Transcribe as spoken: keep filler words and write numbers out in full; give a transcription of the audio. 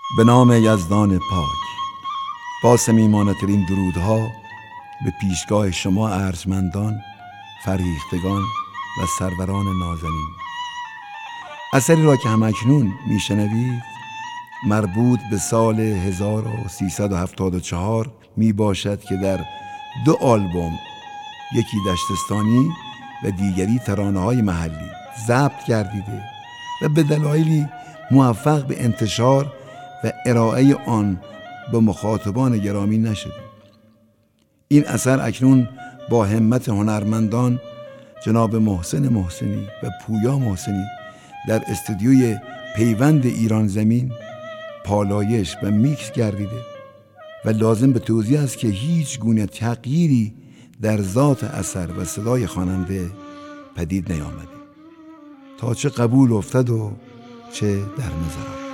به نام یزدان پاک. با صمیمانه‌ترین درودها به پیشگاه شما ارجمندان، فرهیختگان و سروران نازنین. اثری را که همکنون میشنوید مربوط به سال هزار و سیصد و هفتاد و چهار می باشد که در دو آلبوم، یکی دشتستانی و دیگری ترانه‌های محلی، ضبط گردیده و به دلایلی موفق به انتشار و ارائه آن به مخاطبان گرامی نشده. این اثر اکنون با همت هنرمندان جناب محسن محسنی و پویا محسنی در استودیوی پیوند ایران زمین پالایش و میکس گردیده و لازم به توضیح است که هیچ گونه تغییری در ذات اثر و صدای خواننده پدید نیامده، تا چه قبول افتد و چه در نظر آمد.